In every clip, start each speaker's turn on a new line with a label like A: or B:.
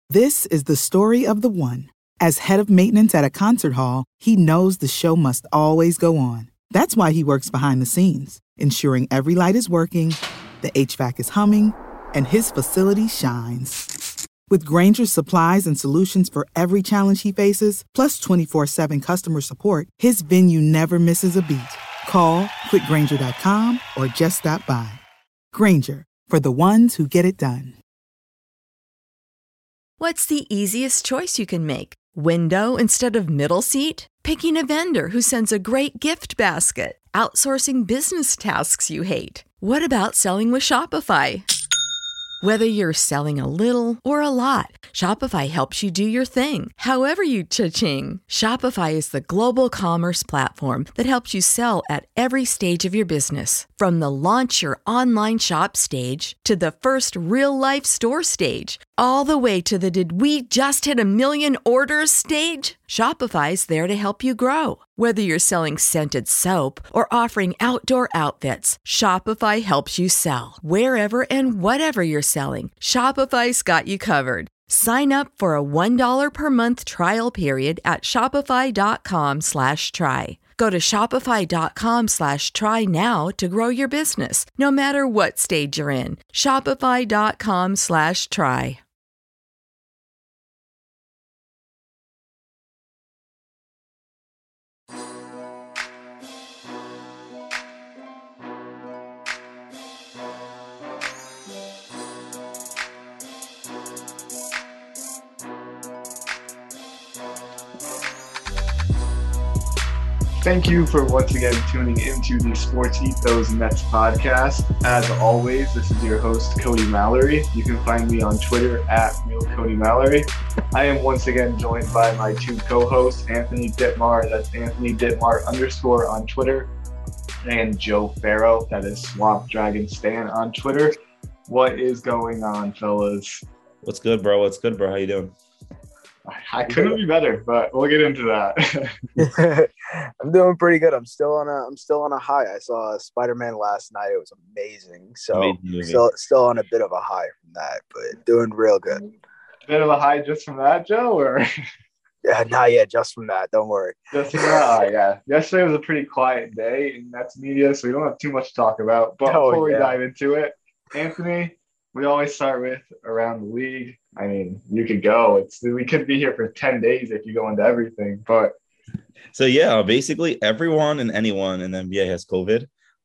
A: This is the story of the one. As head of maintenance at a concert hall, he knows the show must always go on. That's why he works behind the scenes, ensuring every light is working, the HVAC is humming, and his facility shines. With Grainger's supplies and solutions for every challenge he faces, plus 24/7 customer support, his venue never misses a beat. Call quickgrainger.com or just stop by. Grainger, for the ones who get it done.
B: What's the easiest choice you can make? Window instead of middle seat? Picking a vendor who sends a great gift basket? Outsourcing business tasks you hate? What about selling with Shopify? Whether you're selling a little or a lot, Shopify helps you do your thing, however you cha-ching. Shopify is the global commerce platform that helps you sell at every stage of your business. From the launch your online shop stage to the first real-life store stage, all the way to the did we just hit a million orders stage. Shopify's there to help you grow. Whether you're selling scented soap or offering outdoor outfits, Shopify helps you sell. Wherever and whatever you're selling, Shopify's got you covered. Sign up for a $1 per month trial period at shopify.com/try. Go to shopify.com/try now to grow your business, no matter what stage you're in. Shopify.com/try.
C: Thank you for once again tuning into the Sports Ethos Mets podcast. As always, this is your host, Cody Mallory. You can find me on Twitter at RealCodyMallory. I am once again joined by my two co-hosts, Anthony Dittmar, that's Anthony Dittmar _ on Twitter, and Joe Farrow, that is Swamp Dragon Stan on Twitter. What is going on, fellas?
D: What's good, bro? How you doing?
C: I couldn't be better, but we'll get into that.
E: I'm doing pretty good. I'm still on a high. I saw Spider-Man last night. It was amazing. So still on a bit of a high from that, but doing real good.
C: Bit of a high just from that, Joe, or
E: yeah, not yet, just from that. Don't worry.
C: Just from that, yeah. Yesterday was a pretty quiet day in Mets media, so we don't have too much to talk about. But before we dive into it, Anthony, we always start with around the league. I mean, you could go. We could be here for 10 days if you go into everything. But
D: so yeah, basically everyone and anyone in the NBA has COVID.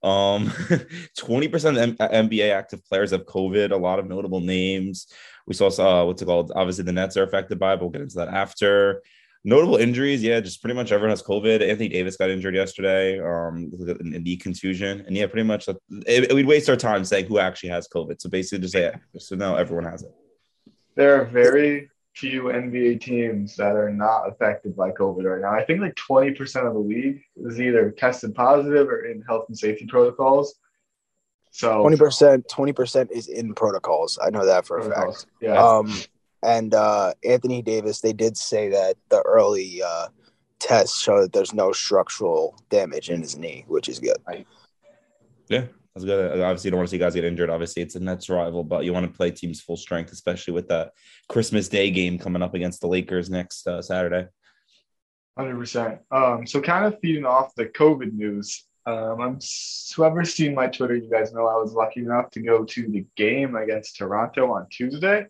D: 20% of the NBA active players have COVID. A lot of notable names. We saw what's it called? Obviously, the Nets are affected by it, but we'll get into that after. Notable injuries, yeah, just pretty much everyone has COVID. Anthony Davis got injured yesterday, a knee contusion, and yeah, pretty much we'd waste our time saying who actually has COVID. So basically, just say so now everyone has it.
C: There are very few NBA teams that are not affected by COVID right now. I think like 20% of the league is either tested positive or in health and safety protocols. So
E: 20% is in protocols. I know that for a fact.
C: Yeah.
E: And Anthony Davis, they did say that the early tests show that there's no structural damage in his knee, which is good.
D: Yeah, that's good. Obviously, you don't want to see guys get injured. Obviously, it's a Nets rival, but you want to play teams full strength, especially with that Christmas Day game coming up against the Lakers next Saturday.
C: 100%. So kind of feeding off the COVID news, whoever's seen my Twitter, you guys know I was lucky enough to go to the game against Toronto on Tuesday.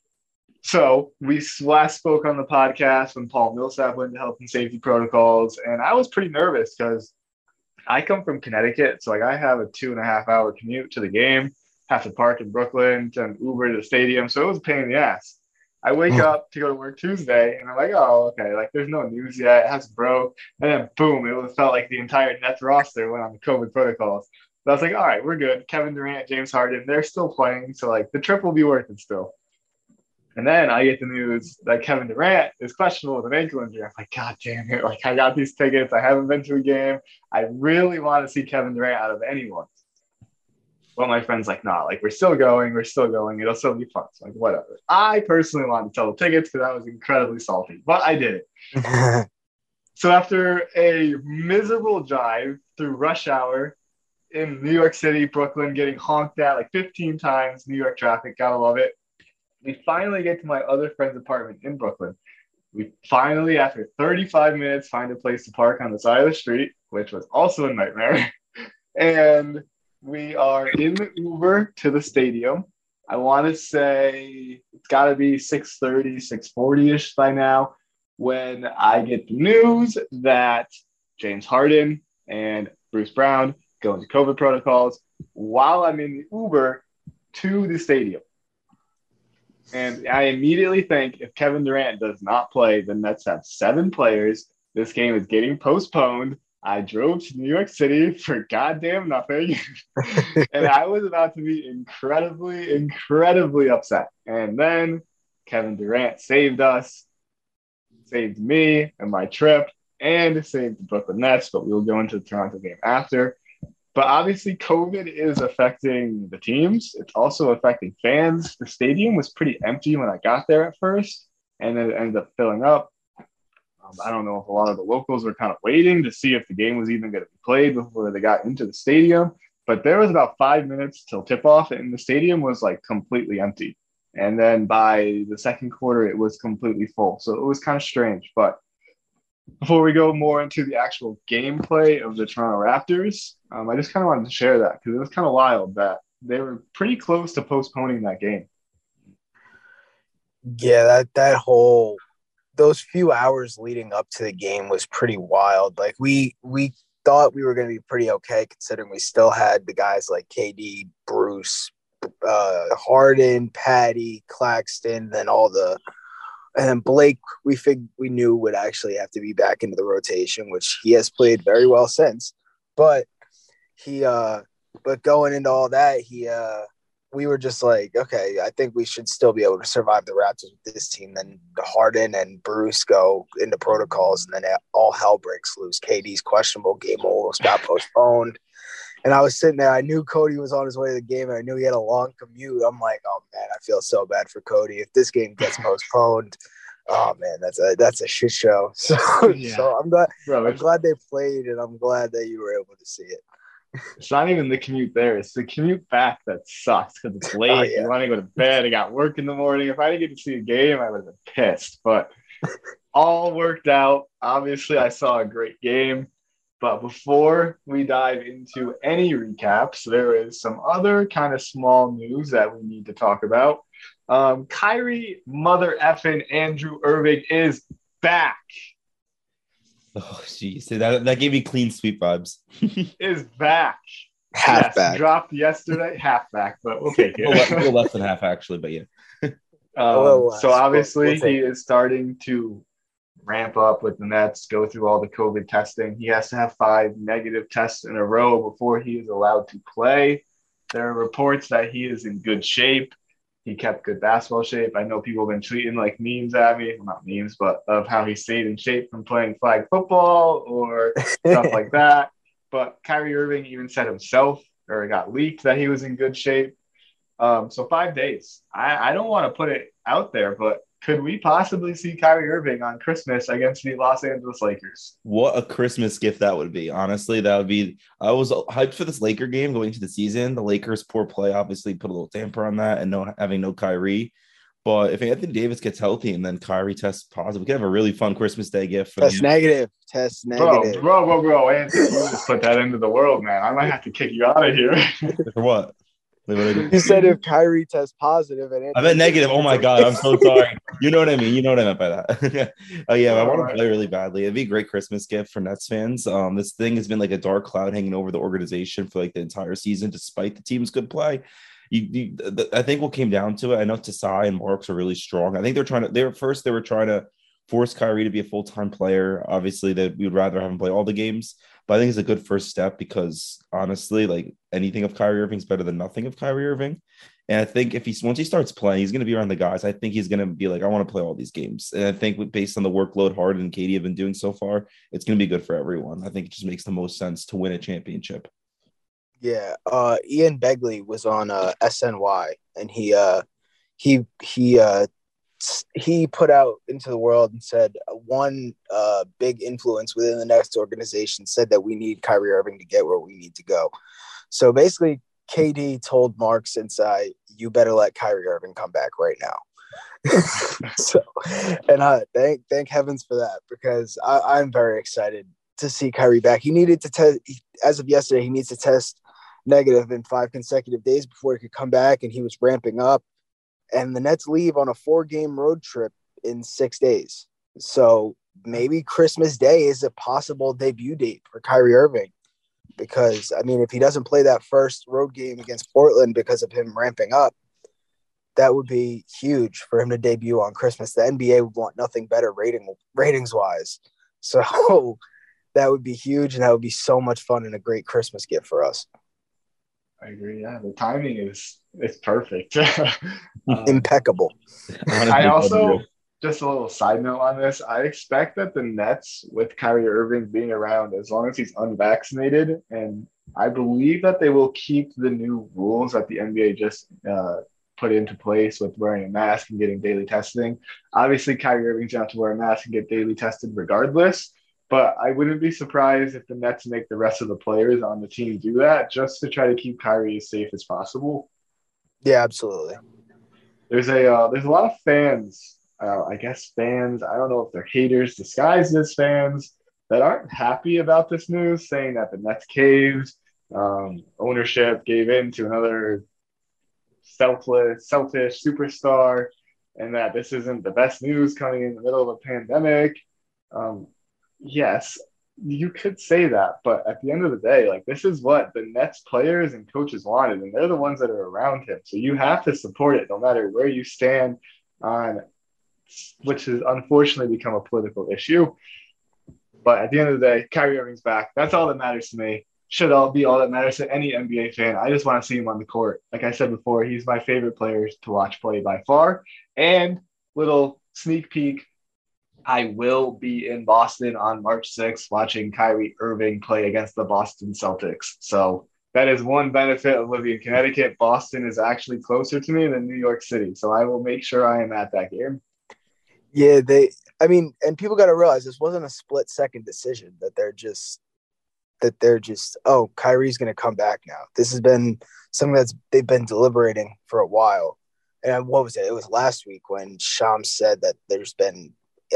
C: So we last spoke on the podcast when Paul Millsap went to health and safety protocols, and I was pretty nervous because I come from Connecticut, so like I have a 2.5-hour commute to the game, have to park in Brooklyn, to Uber to the stadium, so it was a pain in the ass. I wake up to go to work Tuesday, and I'm like, oh, okay, like there's no news yet, it hasn't broke, and then boom, it felt like the entire Nets roster went on the COVID protocols. So I was like, all right, we're good. Kevin Durant, James Harden, they're still playing, so like the trip will be worth it still. And then I get the news that Kevin Durant is questionable with an ankle injury. I'm like, God damn it. Like, I got these tickets. I haven't been to a game. I really want to see Kevin Durant out of anyone. Well, my friend's like, nah, like, we're still going. It'll still be fun. So, like, whatever. I personally wanted to sell the tickets because I was incredibly salty, but I did it. So after a miserable drive through rush hour in New York City, Brooklyn, getting honked at like 15 times, New York traffic, gotta love it. we finally get to my other friend's apartment in Brooklyn. We finally, after 35 minutes, find a place to park on the side of the street, which was also a nightmare. And we are in the Uber to the stadium. I want to say it's got to be 6:30, 6:40-ish by now when I get the news that James Harden and Bruce Brown go into COVID protocols while I'm in the Uber to the stadium. And I immediately think if Kevin Durant does not play, the Nets have 7 players. This game is getting postponed. I drove to New York City for goddamn nothing. And I was about to be incredibly, incredibly upset. And then Kevin Durant saved us, saved me and my trip, and saved the Brooklyn Nets. But we'll go into the Toronto game after. But obviously, COVID is affecting the teams. It's also affecting fans. The stadium was pretty empty when I got there at first, and then it ended up filling up. I don't know if a lot of the locals were kind of waiting to see if the game was even going to be played before they got into the stadium. But there was about 5 minutes till tip-off, and the stadium was like completely empty. And then by the second quarter, it was completely full. So it was kind of strange. But before we go more into the actual gameplay of the Toronto Raptors, I just kind of wanted to share that because it was kind of wild that they were pretty close to postponing that game.
E: Yeah, those few hours leading up to the game was pretty wild. Like we thought we were going to be pretty okay considering we still had the guys like KD, Bruce, Harden, Patty, Claxton, and then Blake, we knew would actually have to be back into the rotation, which he has played very well since. But but going into all that, we were just like, okay, I think we should still be able to survive the Raptors with this team. Then Harden and Bruce go into protocols, and then all hell breaks loose. KD's questionable game almost got postponed. And I was sitting there. I knew Cody was on his way to the game, and I knew he had a long commute. I'm like, oh, man, I feel so bad for Cody. If this game gets postponed, oh, man, that's a shit show. So I'm glad they played, and I'm glad that you were able to see it.
C: It's not even the commute there. It's the commute back that sucks because it's late.
E: Oh, yeah.
C: You want to go to bed. I got work in the morning. If I didn't get to see a game, I would have been pissed. But all worked out. Obviously, I saw a great game. But before we dive into any recaps, there is some other kind of small news that we need to talk about. Kyrie mother effing Andrew Irving is back.
D: Oh, geez. That gave me clean sweep vibes.
C: Is back.
E: Halfback.
C: Dropped yesterday. Halfback, but we'll take it.
D: A little less than half, actually, but yeah.
C: So obviously he is starting to ramp up with the Nets, go through all the COVID testing. He has to have 5 negative tests in a row before he is allowed to play. There are reports that he is in good shape. He kept good basketball shape. I know people have been tweeting like memes at me, well, not memes, but of how he stayed in shape from playing flag football or stuff like that. But Kyrie Irving even said himself, or it got leaked, that he was in good shape. So 5 days. I don't want to put it out there, but could we possibly see Kyrie Irving on Christmas against the Los Angeles Lakers?
D: What a Christmas gift that would be. Honestly, that would be – I was hyped for this Laker game going into the season. The Lakers' poor play obviously put a little damper on that and having no Kyrie. But if Anthony Davis gets healthy and then Kyrie tests positive, we could have a really fun Christmas Day gift.
E: Test negative.
C: Bro. Anthony, you just put that into the world, man. I might have to kick you out of here.
D: For what?
E: You said if Kyrie tests positive and
D: I meant negative. Oh my God, I'm so sorry. You know what I mean. You know what I meant by that. I want to play really badly. It'd be a great Christmas gift for Nets fans. This thing has been like a dark cloud hanging over the organization for like the entire season, despite the team's good play. I think what came down to it, I know Tasai and Marks are really strong. I think they were trying to force Kyrie to be a full-time player. Obviously, that we would rather have him play all the games. But I think it's a good first step because honestly, like anything of Kyrie Irving is better than nothing of Kyrie Irving. And I think once he starts playing, he's going to be around the guys. I think he's going to be like, I want to play all these games. And I think based on the workload Harden and KD have been doing so far, it's going to be good for everyone. I think it just makes the most sense to win a championship.
E: Yeah. Ian Begley was on SNY, and he put out into the world and said one big influence within the Nets organization said that we need Kyrie Irving to get where we need to go. So basically, KD told Marks inside, you better let Kyrie Irving come back right now. So, and thank heavens for that, because I'm very excited to see Kyrie back. He needed to test, as of yesterday, he needs to test negative in 5 consecutive days before he could come back, and he was ramping up. And the Nets leave on a 4-game road trip in 6 days. So maybe Christmas Day is a possible debut date for Kyrie Irving. Because, I mean, if he doesn't play that first road game against Portland because of him ramping up, that would be huge for him to debut on Christmas. The NBA would want nothing better ratings-wise. So that would be huge, and that would be so much fun and a great Christmas gift for us.
C: I agree. Yeah, the timing is perfect.
E: Impeccable.
C: I also, just a little side note on this, I expect that the Nets, with Kyrie Irving being around, as long as he's unvaccinated, and I believe that they will keep the new rules that the NBA just put into place with wearing a mask and getting daily testing. Obviously, Kyrie Irving's going to have to wear a mask and get daily tested regardless. But I wouldn't be surprised if the Nets make the rest of the players on the team do that, just to try to keep Kyrie as safe as possible.
E: Yeah, absolutely.
C: There's a lot of fans, I guess fans, I don't know if they're haters disguised as fans, that aren't happy about this news, saying that the Nets caved, ownership gave in to another selfish superstar, and that this isn't the best news coming in the middle of a pandemic. Yes, you could say that, but at the end of the day, like, this is what the Nets players and coaches wanted, and they're the ones that are around him. So you have to support it no matter where you stand on, which has unfortunately become a political issue. But at the end of the day, Kyrie Irving's back. That's all that matters to me. Should all be all that matters to any NBA fan. I just want to see him on the court. Like I said before, he's my favorite player to watch play by far. And little sneak peek, I will be in Boston on March 6th watching Kyrie Irving play against the Boston Celtics. So that is one benefit of living in Connecticut. Boston is actually closer to me than New York City. So I will make sure I am at that game.
E: Yeah, and people got to realize this wasn't a split-second decision that they're just, oh, Kyrie's going to come back now. This has been something they've been deliberating for a while. And what was it? It was last week when Shams said that there's been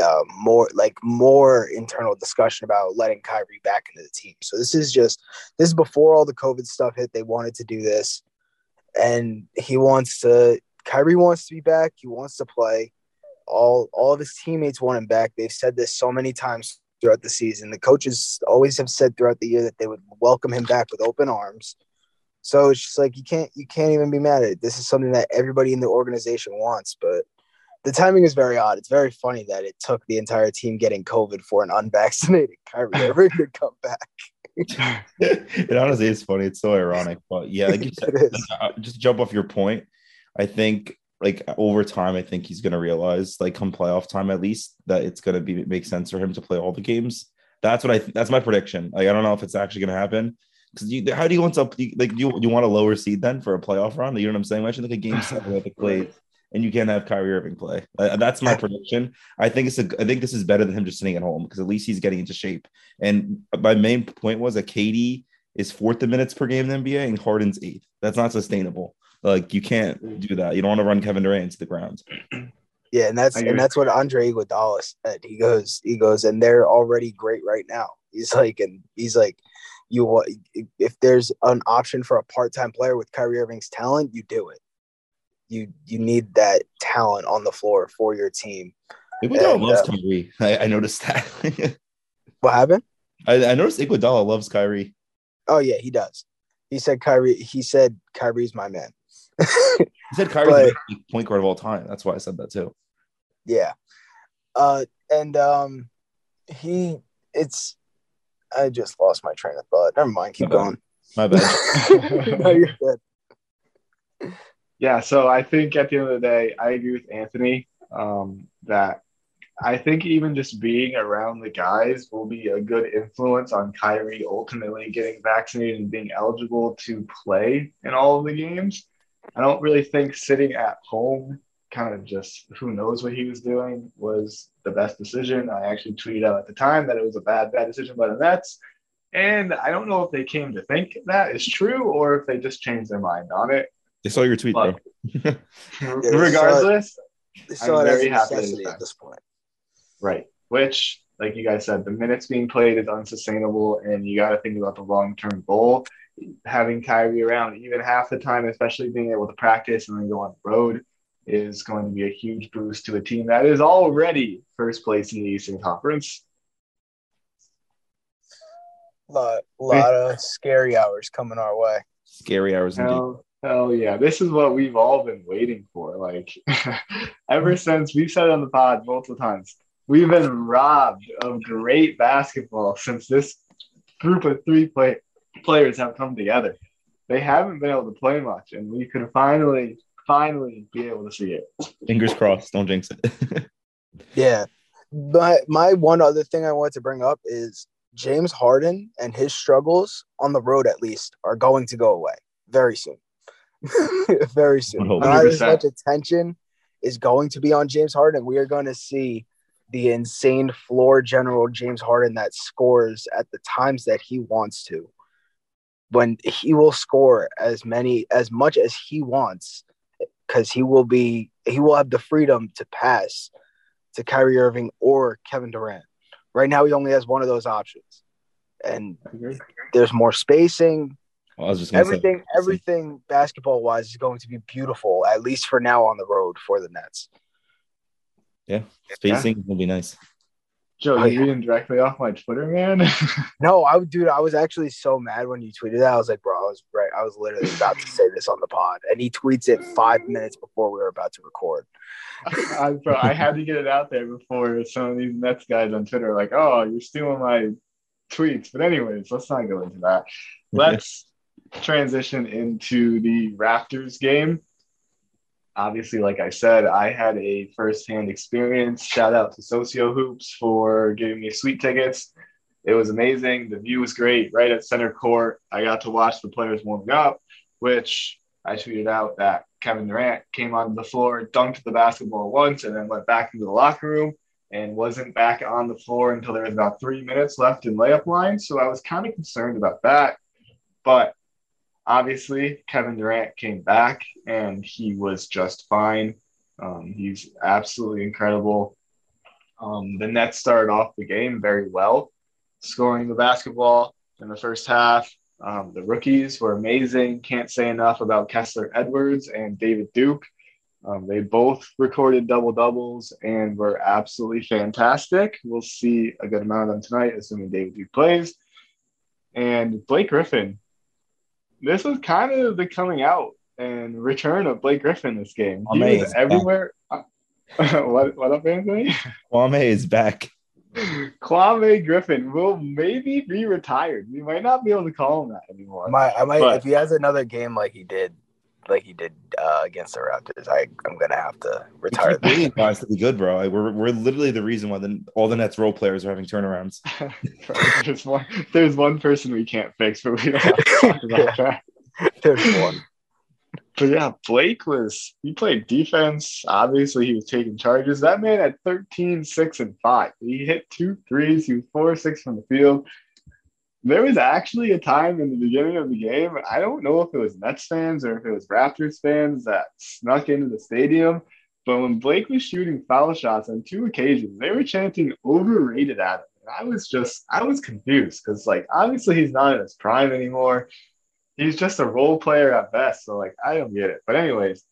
E: more internal discussion about letting Kyrie back into the team. So this is before all the COVID stuff hit. They wanted to do this, and Kyrie wants to be back. He wants to play. All of his teammates want him back. They've said this so many times throughout the season. The coaches always have said throughout the year that they would welcome him back with open arms. So it's just like, you can't even be mad at it. This is something that everybody in the organization wants, but the timing is very odd. It's very funny that it took the entire team getting COVID for an unvaccinated Kyrie Irving to come back.
D: It honestly is funny. It's so ironic, but yeah, like you said, just jump off your point. I think, like, over time, I think he's going to realize, like, come playoff time at least, that it's going to make sense for him to play all the games. That's that's my prediction. Like, I don't know if it's actually going to happen, because how do you want to, like, you want a lower seed then for a playoff run? You know what I'm saying? Imagine like a game 7 at the Clay, and you can't have Kyrie Irving play. That's my prediction. I think this is better than him just sitting at home, because at least he's getting into shape. And my main point was that KD is 4th in minutes per game in the NBA and Harden's 8th. That's not sustainable. Like, you can't do that. You don't want to run Kevin Durant into the ground.
E: Yeah, and that's what Andre Iguodala said. He goes, and they're already great right now. He's like, if there's an option for a part-time player with Kyrie Irving's talent, you do it. You need that talent on the floor for your team.
D: Iguodala loves Kyrie. I noticed that.
E: What happened?
D: I noticed Iguodala loves Kyrie.
E: Oh yeah, he does. He said Kyrie's my man.
D: He said Kyrie's the best point guard of all time. That's why I said that too.
E: Yeah. I just lost my train of thought. Never mind. Keep going.
D: My bad.
E: No, you're good.
C: Yeah, so I think at the end of the day, I agree with Anthony that I think even just being around the guys will be a good influence on Kyrie ultimately getting vaccinated and being eligible to play in all of the games. I don't really think sitting at home, kind of just who knows what he was doing, was the best decision. I actually tweeted out at the time that it was a bad decision by the Nets. And I don't know if they came to think that is true or if they just changed their mind on it.
D: They saw your tweet,
C: but,
D: though.
C: Regardless,
E: They saw
C: I'm
E: it as
C: very
E: a
C: happy that he's
E: necessity
C: back.
E: at this point.
C: Right. Which, like you guys said, the minutes being played is unsustainable, and you got to think about the long-term goal. Having Kyrie around even half the time, especially being able to practice and then go on the road, is going to be a huge boost to a team that is already first place in the Eastern Conference.
E: Lot of scary hours coming our way.
D: Scary hours indeed.
C: Hell yeah. This is what we've all been waiting for. Like, ever since we've said it on the pod multiple times, we've been robbed of great basketball since this group of three players have come together. They haven't been able to play much, and we could finally be able to see it.
D: Fingers crossed. Don't jinx it.
E: Yeah. But my one other thing I wanted to bring up is James Harden and his struggles on the road, at least, are going to go away very soon. Very soon. Not as much attention is going to be on James Harden. We are going to see the insane floor general James Harden that scores at the times that he wants to. When he will score as much as he wants, because he will have the freedom to pass to Kyrie Irving or Kevin Durant. Right now, he only has one of those options, and there's more spacing.
D: I was just
E: everything basketball wise is going to be beautiful, at least for now on the road for the Nets.
D: Yeah, spacing will be nice.
C: Joe, you reading directly off my Twitter, man?
E: No, I was actually so mad when you tweeted that. I was like, bro, I was right. I was literally about to say this on the pod, and he tweets it 5 minutes before we were about to record.
C: I had to get it out there before some of these Nets guys on Twitter are like, oh, you're stealing my tweets. But anyways, let's not go into that. Let's transition into the Raptors game. Obviously, like I said, I had a firsthand experience. Shout out to Socio Hoops for giving me sweet tickets. It was amazing. The view was great right at center court. I got to watch the players warming up, which I tweeted out that Kevin Durant came onto the floor, dunked the basketball once, and then went back into the locker room and wasn't back on the floor until there was about 3 minutes left in layup line. So I was kind of concerned about that. But obviously, Kevin Durant came back, and he was just fine. He's absolutely incredible. The Nets started off the game very well, scoring the basketball in the first half. The rookies were amazing. Can't say enough about Kessler Edwards and David Duke. They both recorded double-doubles and were absolutely fantastic. We'll see a good amount of them tonight, assuming David Duke plays. And Blake Griffin. This was kind of the coming out and return of Blake Griffin this game. He was everywhere. What up, Anthony?
D: Kwame is back.
C: Kwame Griffin will maybe be retired. We might not be able to call him that anymore.
E: I might if he has another game like he did against the Raptors, I'm gonna have to retire.
D: Really wants to be good, bro. We're literally the reason why all the Nets role players are having turnarounds.
C: there's one person we can't fix, but we don't have to talk about that.
E: There's one.
C: But yeah, Blake he played defense. Obviously, he was taking charges. That man had 13, 6, and 5. He hit 2 threes. He was 4 6 from the field. There was actually a time in the beginning of the game, I don't know if it was Nets fans or if it was Raptors fans that snuck into the stadium, but when Blake was shooting foul shots on 2 occasions, they were chanting overrated at him. And I was confused because, like, obviously he's not in his prime anymore. He's just a role player at best. So, like, I don't get it. But anyways,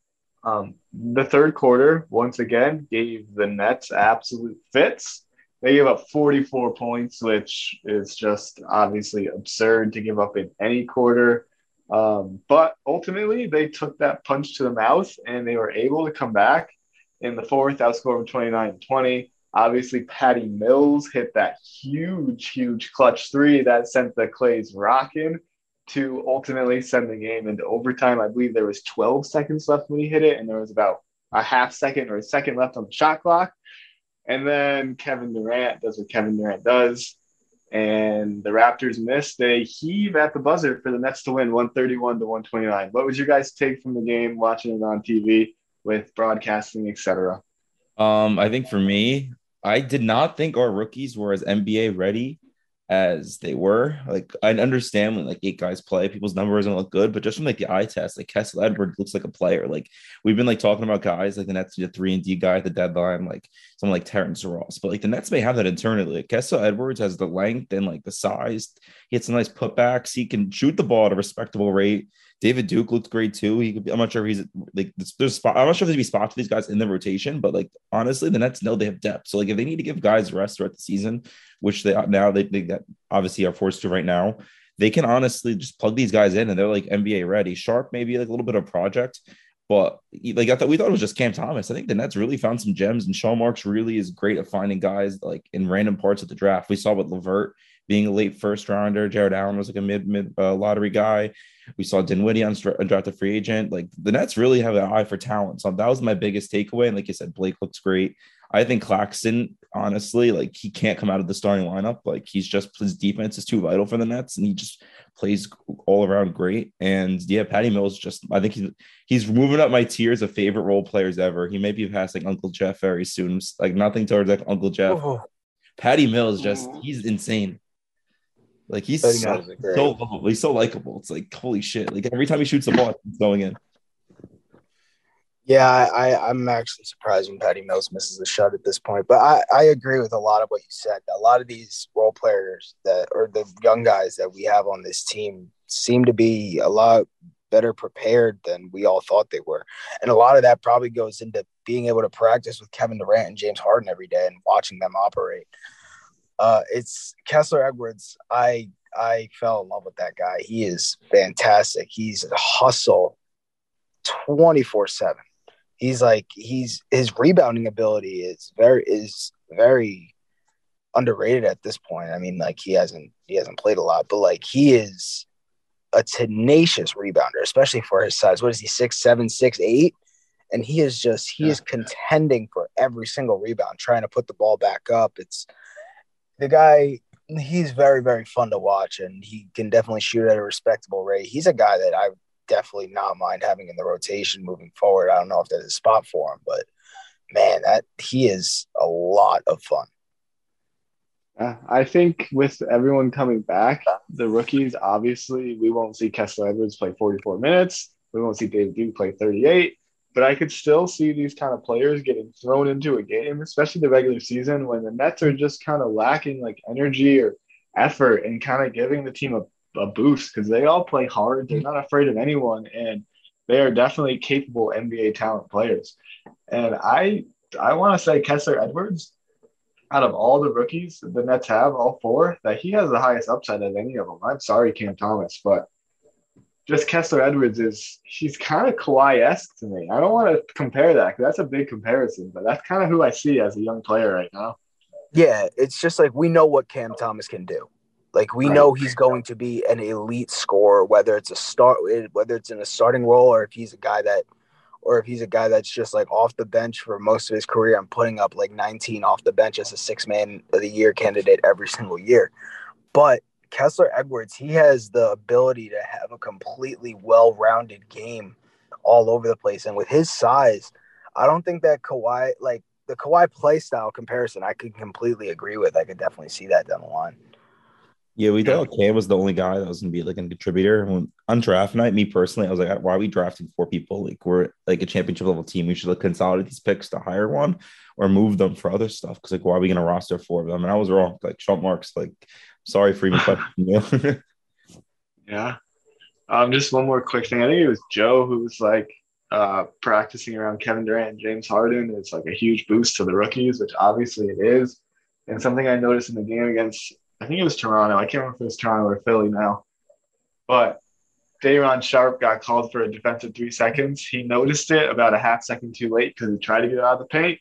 C: the third quarter, once again, gave the Nets absolute fits. They gave up 44 points, which is just obviously absurd to give up in any quarter. But ultimately, they took that punch to the mouth, and they were able to come back in the fourth, outscored 29-20. Obviously, Patty Mills hit that huge clutch 3 that sent the Clays rocking to ultimately send the game into overtime. I believe there was 12 seconds left when he hit it, and there was about a half second or a second left on the shot clock. And then Kevin Durant does what Kevin Durant does, and the Raptors missed a heave at the buzzer for the Nets to win 131-129. What was your guys' take from the game, watching it on TV with broadcasting, etc.?
D: I think for me, I did not think our rookies were as NBA ready as they were. Like, I understand when like 8 guys play, people's numbers don't look good, but just from like the eye test, like Kessler Edwards looks like a player. Like, we've been like talking about guys like the Nets need a 3-and-D guy at the deadline, like someone like Terrence Ross, but like the Nets may have that internally. Like, Kessler Edwards has the length and like the size. He hits some nice putbacks. He can shoot the ball at a respectable rate. David Duke looked great too. He could be, I'm not sure if he's like there's spot. I'm not sure if there's be spots for these guys in the rotation, but like honestly, the Nets know they have depth. So like if they need to give guys rest throughout the season, which they got, obviously are forced to right now, they can honestly just plug these guys in and they're like NBA ready. Sharp maybe like a little bit of project, but like we thought it was just Cam Thomas. I think the Nets really found some gems, and Sean Marks really is great at finding guys like in random parts of the draft. We saw with LeVert being a late first rounder. Jared Allen was like a mid lottery guy. We saw Dinwiddie undrafted free agent. Like the Nets really have an eye for talent. So that was my biggest takeaway. And like you said, Blake looks great. I think Claxton, honestly, like he can't come out of the starting lineup. Like his defense is too vital for the Nets, and he just plays all around great. And yeah, Patty Mills I think he's moving up my tiers of favorite role players ever. He may be passing Uncle Jeff very soon. Like nothing towards like Uncle Jeff. Oh. Patty Mills he's insane. Like he's so lovable. He's so likable. It's like holy shit. Like every time he shoots the ball, it's going in.
E: Yeah, I'm actually surprised when Patty Mills misses a shot at this point. But I agree with a lot of what you said. A lot of these role players or the young guys that we have on this team seem to be a lot better prepared than we all thought they were. And a lot of that probably goes into being able to practice with Kevin Durant and James Harden every day and watching them operate. It's Kessler Edwards. I fell in love with that guy. He is fantastic. He's a hustle 24/7. His rebounding ability is very underrated at this point. I mean, like he hasn't played a lot, but like he is a tenacious rebounder, especially for his size. What is he, 6'7", 6'8"? And he is contending for every single rebound, trying to put the ball back up. It's the guy, he's very, very fun to watch, and he can definitely shoot at a respectable rate. He's a guy that I would definitely not mind having in the rotation moving forward. I don't know if there's a spot for him, but man, he is a lot of fun.
C: I think with everyone coming back, the rookies, obviously, we won't see Kessler Edwards play 44 minutes. We won't see David Duke play 38. But I could still see these kind of players getting thrown into a game, especially the regular season, when the Nets are just kind of lacking like energy or effort and kind of giving the team a boost because they all play hard. They're not afraid of anyone, and they are definitely capable NBA talent players. And I want to say Kessler Edwards, out of all the rookies the Nets have, all four, that he has the highest upside of any of them. I'm sorry, Cam Thomas, but just Kessler Edwards he's kind of Kawhi-esque to me. I don't want to compare that because that's a big comparison, but that's kind of who I see as a young player right now.
E: Yeah, it's just like we know what Cam Thomas can do. Like we know he's going to be an elite scorer, whether it's in a starting role or if he's a guy that's just like off the bench for most of his career and putting up like 19 off the bench as a 6-man of the year candidate every single year. But Kessler Edwards, he has the ability to have a completely well-rounded game all over the place. And with his size, I don't think that Kawhi, like the Kawhi play style comparison, I could completely agree with. I could definitely see that down the line.
D: Yeah, we thought Cam was the only guy that was going to be like a contributor. On draft night, me personally, I was like, why are we drafting 4 people? Like we're like a championship level team. We should like consolidate these picks to hire one or move them for other stuff. Because like, why are we going to roster 4 of them? And I was wrong. Like Sean Marks, like, sorry for even questioning you.
C: Yeah. Just one more quick thing. I think it was Joe who was like practicing around Kevin Durant and James Harden. It's like a huge boost to the rookies, which obviously it is. And something I noticed in the game against, I think it was Toronto. I can't remember if it was Toronto or Philly now. But Day'Ron Sharpe got called for a defensive 3 seconds. He noticed it about a half second too late because he tried to get out of the paint.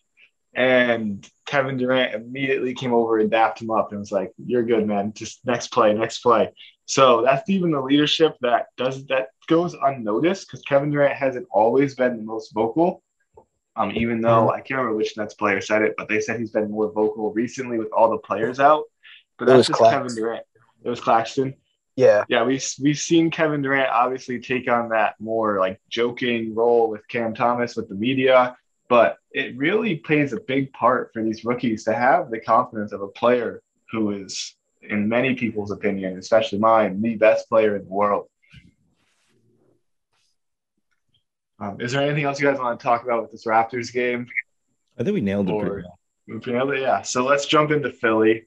C: And Kevin Durant immediately came over and dapped him up and was like, "You're good, man. Just next play. So that's even the leadership that goes unnoticed because Kevin Durant hasn't always been the most vocal. Even though I can't remember which Nets player said it, but they said he's been more vocal recently with all the players out. But that's just Kevin Durant. It was Claxton.
E: Yeah.
C: Yeah, we've seen Kevin Durant obviously take on that more like joking role with Cam Thomas with the media, but it really plays a big part for these rookies to have the confidence of a player who is in many people's opinion, especially mine, the best player in the world. Is there anything else you guys want to talk about with this Raptors game?
D: I think we nailed it pretty
C: Or
D: well.
C: we nailed it? Yeah. So let's jump into Philly.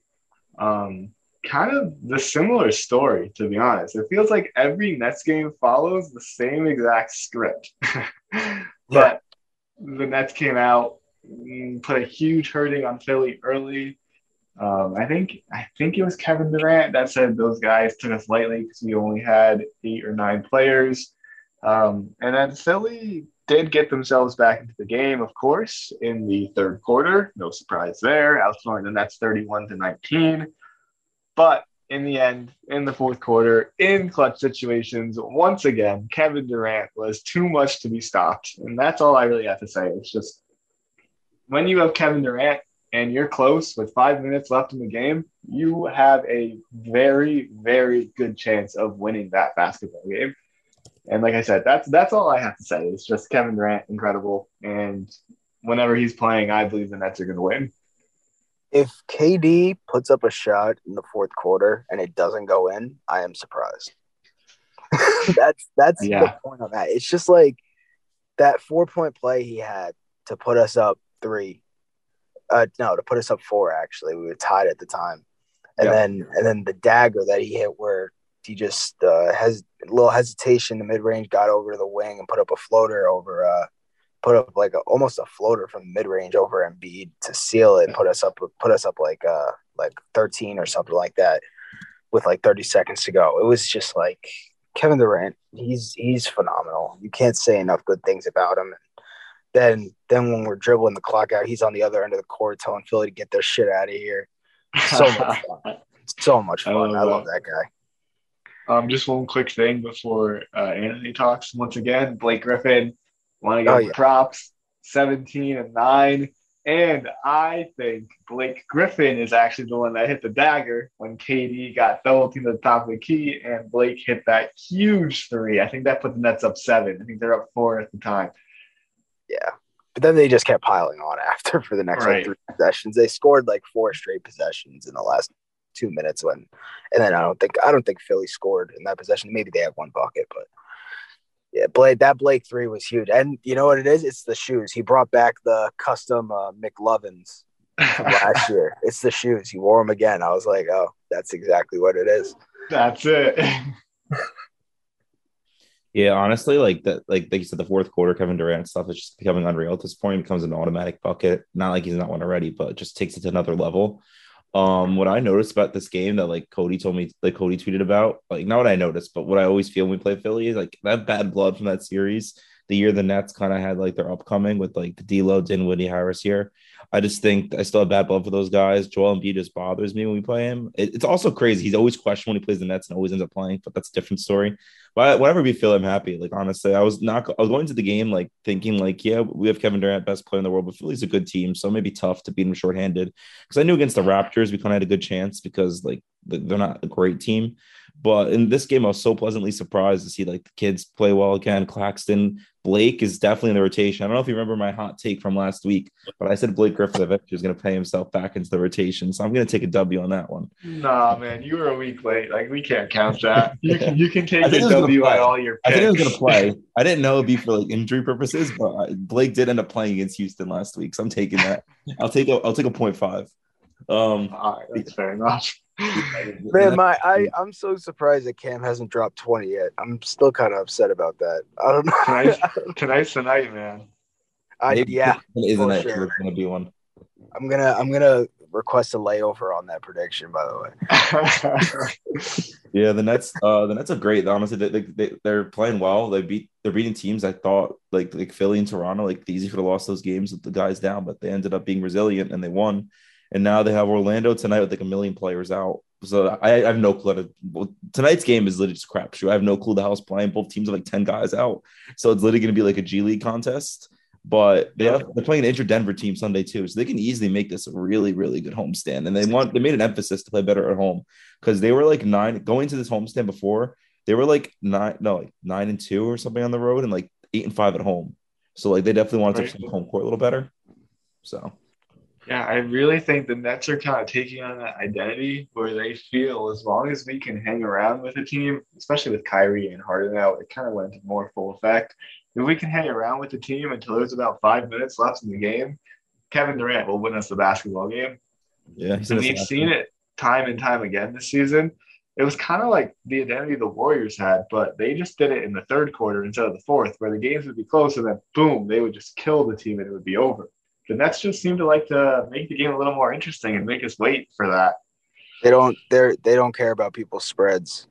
C: Kind of the similar story, to be honest. It feels like every Nets game follows the same exact script. But the Nets came out, put a huge hurting on Philly early. I think it was Kevin Durant that said those guys took us lightly because we only had 8 or 9 players. And then Philly did get themselves back into the game, of course, in the third quarter. No surprise there, outscoring the Nets 31-19. But in the end, in the fourth quarter, in clutch situations, once again, Kevin Durant was too much to be stopped. And that's all I really have to say. It's just when you have Kevin Durant and you're close with 5 minutes left in the game, you have a very, very good chance of winning that basketball game. And like I said, that's all I have to say. It's just Kevin Durant, incredible. And whenever he's playing, I believe the Nets are going to win.
E: If KD puts up a shot in the fourth quarter and it doesn't go in, I am surprised. that's the point I'm at. It's just like that 4-point play he had to put us up 3. To put us up 4, actually. We were tied at the time. And then the dagger that he hit where he just has a little hesitation, the mid-range got over the wing and put up a floater over put up like almost a floater from mid-range over Embiid to seal it and put us up like 13 or something like that with like 30 seconds to go. It was just like Kevin Durant, he's phenomenal. You can't say enough good things about him. And then when we're dribbling the clock out, he's on the other end of the court telling Philly to get their shit out of here. So much fun. So much fun. I love that guy.
C: Just one quick thing before Anthony talks. Once again, Blake Griffin, want to give him props, 17-9. And I think Blake Griffin is actually the one that hit the dagger when KD got double teamed at the top of the key and Blake hit that huge 3. I think that put the Nets up 7. I think they're up 4 at the time.
E: Yeah. But then they just kept piling on after for the next 3 possessions. They scored like 4 straight possessions in the last 2 minutes and then I don't think Philly scored in that possession. Maybe they had 1 bucket, but yeah, Blake 3 was huge. And you know what it is? It's the shoes. He brought back the custom McLovins from last year. It's the shoes. He wore them again. I was like, oh, that's exactly what it is.
C: That's it.
D: Yeah, honestly, like you said, the fourth quarter Kevin Durant stuff is just becoming unreal at this point. It becomes an automatic bucket. Not like he's not one already, but it just takes it to another level. What I noticed about this game that like Cody tweeted about, like not what I noticed, but what I always feel when we play Philly is like that bad blood from that series, the year the Nets kind of had like their upcoming with like the D'Lo, Dinwiddie, Harris here. I just think I still have bad blood for those guys. Joel Embiid just bothers me when we play him. It's also crazy. He's always questioned when he plays the Nets and always ends up playing, but that's a different story. But whenever we feel, I'm happy. Like honestly, I was going to the game like thinking like, yeah, we have Kevin Durant, best player in the world, but Philly's a good team, so it may be tough to beat him shorthanded. Because I knew against the Raptors we kind of had a good chance because like they're not a great team. But in this game, I was so pleasantly surprised to see like the kids play well again. Claxton, Blake is definitely in the rotation. I don't know if you remember my hot take from last week, but I said Blake Griffin eventually was going to play himself back into the rotation. So I'm going to take a W on that one.
C: Nah, man, you were a week late. Like we can't count that. You can take a W on all your picks.
D: I think he was going to play. I didn't know it'd be for like injury purposes, but Blake did end up playing against Houston last week, so I'm taking that. I'll take a 0.5.
C: All right, that's fair enough.
E: Man, I'm so surprised that Cam hasn't dropped 20 yet. I'm still kind of upset about that. I don't know.
C: Tonight's the night, man.
E: Yeah,
D: isn't it? Sure. It's gonna be one.
E: I'm gonna request a layover on that prediction. By the
D: way. Yeah, the Nets are great. Honestly, they're playing well. They're beating teams I thought like Philly and Toronto. Like the easy could have lost those games with the guys down, but they ended up being resilient and they won. And now they have Orlando tonight with like 1 million players out. So I have no clue. Tonight's game is literally just a crapshoot. I have no clue the hell's playing. Both teams have like 10 guys out. So it's literally going to be like a G League contest. But they're playing an injured Denver team Sunday too. So they can easily make this a really, really good homestand. And they made an emphasis to play better at home because they were like 9 going to this homestand before. They were like 9-2 or something on the road and like 8-5 at home. So like they definitely want to touch the home court a little better. So.
C: Yeah, I really think the Nets are kind of taking on that identity where they feel as long as we can hang around with a team, especially with Kyrie and Harden out, it kind of went into more full effect. If we can hang around with the team until there's about 5 minutes left in the game, Kevin Durant will win us the basketball game.
D: Yeah, he's in
C: And
D: his
C: we've
D: last
C: seen
D: one.
C: it time and time again this season. It was kind of like the identity the Warriors had, but they just did it in the third quarter instead of the fourth, where the games would be close and then boom, they would just kill the team and it would be over. The Nets just seem to like to make the game a little more interesting and make us wait for that.
E: They don't care about people's spreads.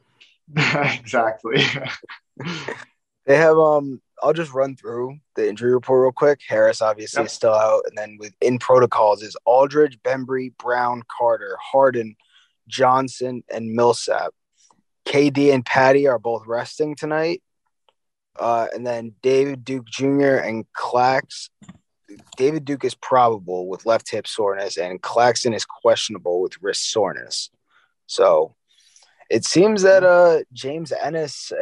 C: Exactly.
E: They have I'll just run through the injury report real quick. Harris obviously is
C: Yep.
E: still out, and then within protocols is Aldridge, Bembry, Brown, Carter, Harden, Johnson, and Millsap. KD and Patty are both resting tonight. And then David Duke Jr. and Clax. David Duke is probable with left hip soreness, and Claxton is questionable with wrist soreness. So it seems that James Ennis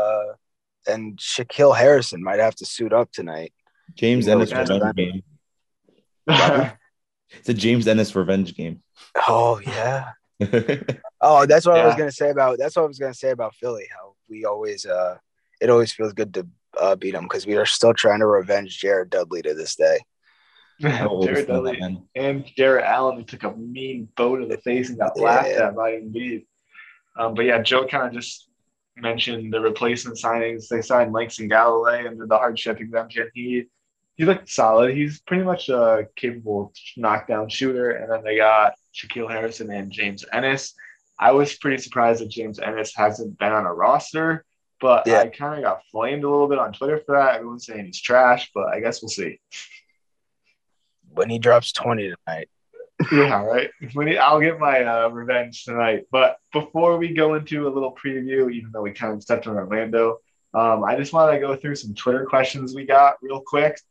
E: and Shaquille Harrison might have to suit up tonight.
D: James
E: You know,
D: Ennis revenge game.
C: Yeah.
D: It's a James Ennis revenge game.
E: Oh yeah. Oh, that's what I was
C: Yeah.
E: gonna say about. That's what I was gonna say about Philly. How we always it always feels good to beat them because we are still trying to revenge Jared Dudley to this day.
D: I will always
C: Jared
D: know that,
C: Dudley
D: man.
C: and Jarrett Allen who took a mean bow to the face and got laughed
E: Yeah.
C: at by Embiid. But yeah, Joe kind of just mentioned the replacement signings. They signed Langston Galloway under the hardship exemption. He looked solid. He's pretty much a capable knockdown shooter. And then they got Shaquille Harrison and James Ennis. I was pretty surprised that James Ennis hasn't been on a roster, but
E: Yeah.
C: I kind of got flamed a little bit on Twitter for that. Everyone's saying he's trash, but I guess we'll see.
E: When he drops 20 tonight.
C: Yeah, right. I'll get my revenge tonight. But before we go into a little preview, even though we kind of stepped on Orlando, I just want to go through some Twitter questions we got real quick.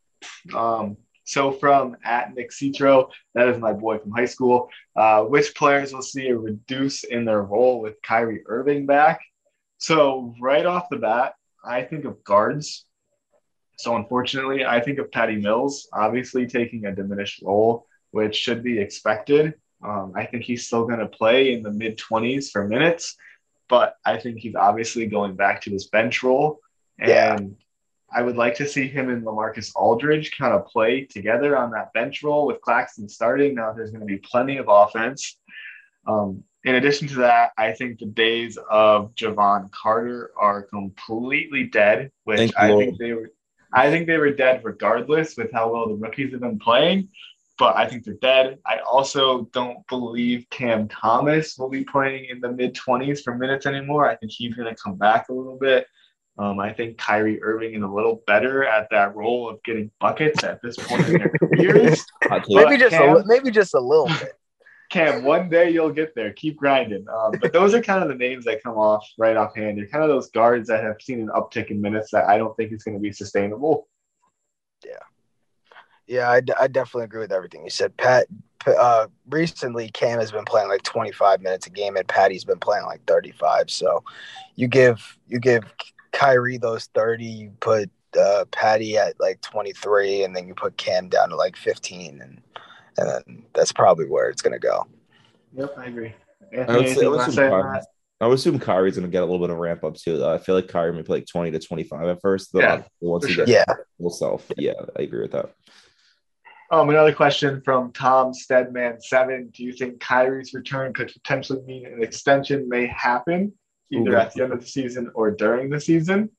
C: So from at Nick Citro, that is my boy from high school. Which players will see a reduce in their role with Kyrie Irving back? So right off the bat, I think of guards. So unfortunately, I think of Patty Mills obviously taking a diminished role, which should be expected. I think he's still going to play in the mid 20s for minutes, but I think he's obviously going back to his bench role.
E: Yeah.
C: And I would like to see him and LaMarcus Aldridge kind of play together on that bench role with Claxton starting. Now there's going to be plenty of offense. In addition to that, I think the days of Javon Carter are completely dead, which
D: Thank you,
C: I
D: Lord.
C: think they were. I think they were dead regardless with how well the rookies have been playing, but I think they're dead. I also don't believe Cam Thomas will be playing in the mid 20s for minutes anymore. I think he's going to come back a little bit. I think Kyrie Irving is a little better at that role of getting buckets at this point in their careers.
D: Hot take.
E: Maybe
C: Cam-
E: maybe just a little bit.
C: Cam, one day you'll get there. Keep grinding. But those are kind of the names that come off right offhand. They're kind of those guards that have seen an uptick in minutes that I don't think is going to be sustainable.
E: Yeah, I definitely agree with everything you said. Recently Cam has been playing like 25 minutes a game, and Patty's been playing like 35. So you give Kyrie those 30, you put Patty at like 23, and then you put Cam down to like 15, and then that's probably where it's gonna go.
C: Yep, I agree.
D: I
C: Anthony,
D: would,
C: anything you want to say on
D: Kyrie,
C: that?
D: I would assume Kyrie's going to get a little bit of ramp up too. I feel like Kyrie may play like 20 to 25 at first. Then
C: Yeah,
D: once
C: for
D: he
C: sure.
D: gets
E: Yeah.
D: full self. Yeah, I agree with that.
C: Another question from Tom Steadman7. Do you think Kyrie's return could potentially mean an extension may happen either at the end of the season or during the season?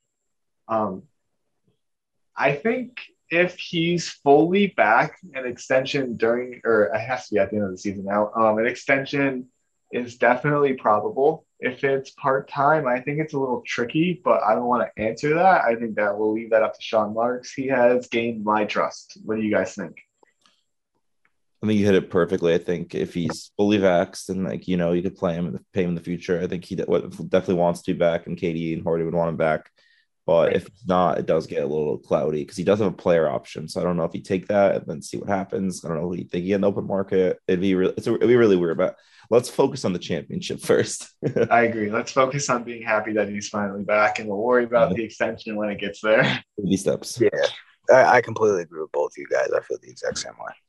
C: I think if he's fully back, an extension during, or it has to be at the end of the season now, an extension is definitely probable. If it's part-time, I think it's a little tricky, but I don't want to answer that. I think that we'll leave that up to Sean Marks. He has gained my trust. What do you guys think?
D: I think you hit it perfectly. I think if he's fully vaxxed and like, you could play him and pay him in the future, I think he definitely wants to be back, and KD and Hardy would want him back. But
C: Right.
D: if it's not, it does get a little cloudy because he does have a player option. So I don't know if he take that and then see what happens. I don't know who you think he in the open market. It'd be really weird. But let's focus on the championship first.
C: I agree. Let's focus on being happy that he's finally back, and we'll worry about the extension when it gets there.
D: Baby steps.
E: Yeah, I completely agree with both you guys. I feel the exact same way.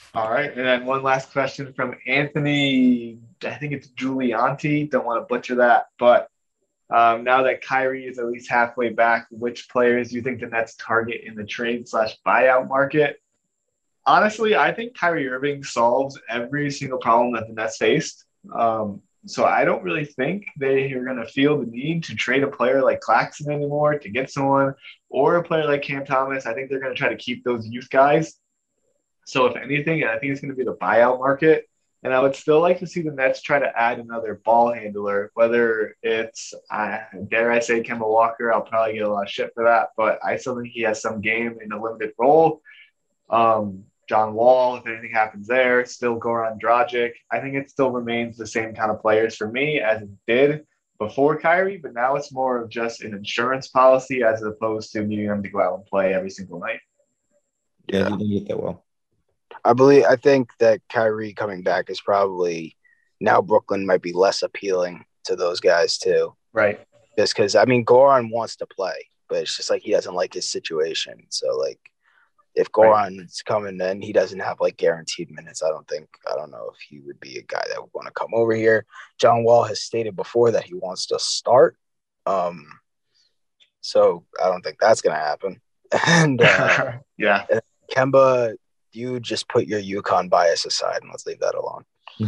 C: All right. And then one last question from Anthony. I think it's Giulianti. Don't want to butcher that. But now that Kyrie is at least halfway back, which players do you think the Nets target in the trade/buyout market? Honestly, I think Kyrie Irving solves every single problem that the Nets faced. So I don't really think they are going to feel the need to trade a player like Claxton anymore to get someone, or a player like Cam Thomas. I think they're going to try to keep those youth guys. So if anything, I think it's going to be the buyout market. And I would still like to see the Nets try to add another ball handler, whether it's, dare I say, Kemba Walker. I'll probably get a lot of shit for that, but I still think he has some game in a limited role. John Wall, if anything happens there, still Goran Dragic. I think it still remains the same kind of players for me as it did before Kyrie, but now it's more of just an insurance policy as opposed to needing them to go out and play every single night.
D: Yeah, you didn't get that well.
E: I think that Kyrie coming back is probably now Brooklyn might be less appealing to those guys too.
C: Right.
E: Just because, Goran wants to play, but it's just like he doesn't like his situation. So, like, if Goran's coming, then he doesn't have like guaranteed minutes. I don't know if he would be a guy that would want to come over here. John Wall has stated before that he wants to start. So I don't think that's going to happen. And
C: yeah,
E: and Kemba, you just put your UConn bias aside and let's leave that alone.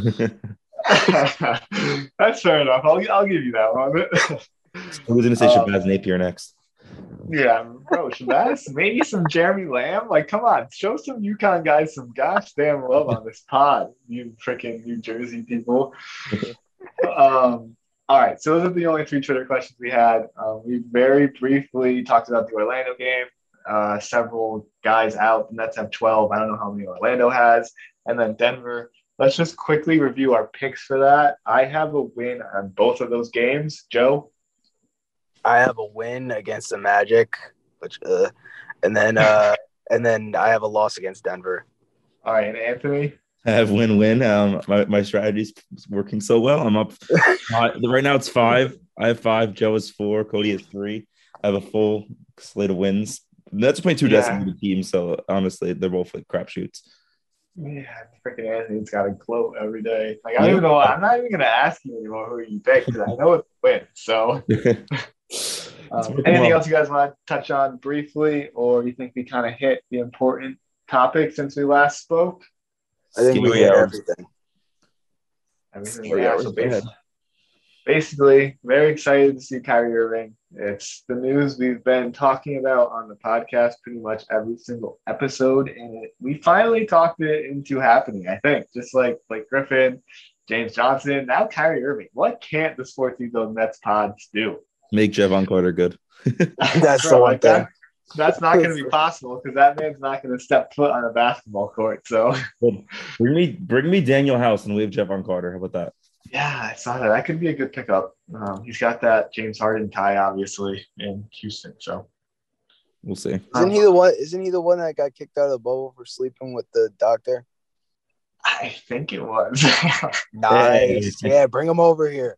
C: That's fair enough. I'll give you that one.
D: I was going to say Shabazz Napier next.
C: Yeah, bro, Shabazz, maybe some Jeremy Lamb. Like, come on, show some UConn guys some gosh damn love on this pod, you freaking New Jersey people. All right, so those are the only 3 Twitter questions we had. We very briefly talked about the Orlando game. Several guys out. The Nets have 12. I don't know how many Orlando has. And then Denver. Let's just quickly review our picks for that. I have a win on both of those games. Joe?
E: I have a win against the Magic, and then I have a loss against Denver.
C: All right, and Anthony?
D: I have win-win. My strategy's working so well. I'm up. Right now it's 5. I have 5. Joe has 4. Cody has 3. I have a full slate of wins. That's playing 2 designated teams, so honestly, they're both like crapshoots.
C: Yeah, freaking Anthony's got to gloat every day. Like, I don't even know. I'm not even going to ask you anymore who you pick because I know it's a win. So, anything else you guys want to touch on briefly, or you think we kind of hit the important topic since we last spoke?
E: I think we hit everything.
C: Yeah, so basically, very excited to see Kyrie Irving. It's the news we've been talking about on the podcast pretty much every single episode, and we finally talked it into happening, I think. Just like Blake Griffin, James Johnson, now Kyrie Irving. What can't the Sports Ethos Nets pods do? Make
D: Javon Carter good.
E: That's the one thing.
C: That's not going to be possible because that man's not going to step foot on a basketball court. So
D: bring me Daniel House and we have Javon Carter. How about that?
C: Yeah, I saw that. That could be a good pickup. He's got that James Harden tie, obviously, in Houston. So
D: we'll see.
E: Isn't he the one that got kicked out of the bubble for sleeping with the doctor?
C: I think it was.
E: Nice. Yeah, bring him over here.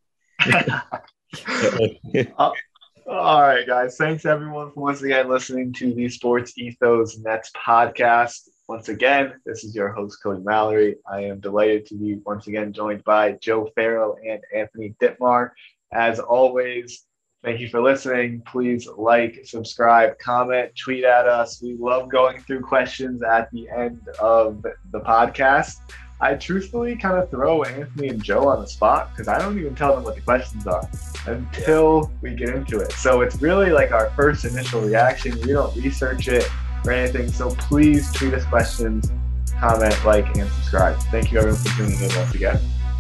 C: All right, guys. Thanks, everyone, for once again listening to the Sports Ethos Nets podcast. Once again, this is your host, Cody Mallory. I am delighted to be once again joined by Joe Farrell and Anthony Dittmar. As always, thank you for listening. Please like, subscribe, comment, tweet at us. We love going through questions at the end of the podcast. I truthfully kind of throw Anthony and Joe on the spot because I don't even tell them what the questions are until we get into it. So it's really like our first initial reaction. We don't research it or anything. So please tweet us questions, comment, like, and subscribe. Thank you everyone for tuning in once again.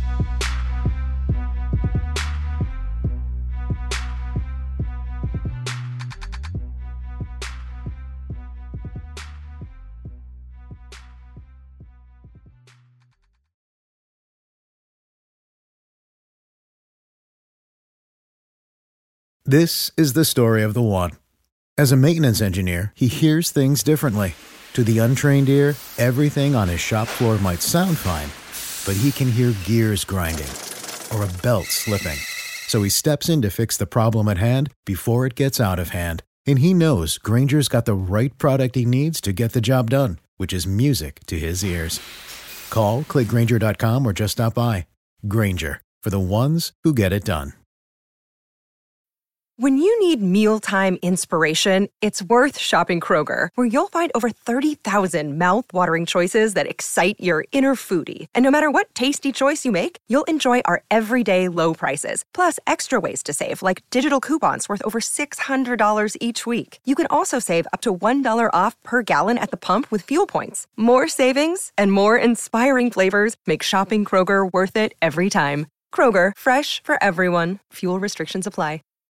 F: This is the story of the one. As a maintenance engineer, he hears things differently. To the untrained ear, everything on his shop floor might sound fine, but he can hear gears grinding or a belt slipping. So he steps in to fix the problem at hand before it gets out of hand. And he knows Grainger's got the right product he needs to get the job done, which is music to his ears. Call, click Grainger.com, or just stop by. Grainger, for the ones who get it done.
G: When you need mealtime inspiration, it's worth shopping Kroger, where you'll find over 30,000 mouth-watering choices that excite your inner foodie. And no matter what tasty choice you make, you'll enjoy our everyday low prices, plus extra ways to save, like digital coupons worth over $600 each week. You can also save up to $1 off per gallon at the pump with fuel points. More savings and more inspiring flavors make shopping Kroger worth it every time. Kroger, fresh for everyone. Fuel restrictions apply.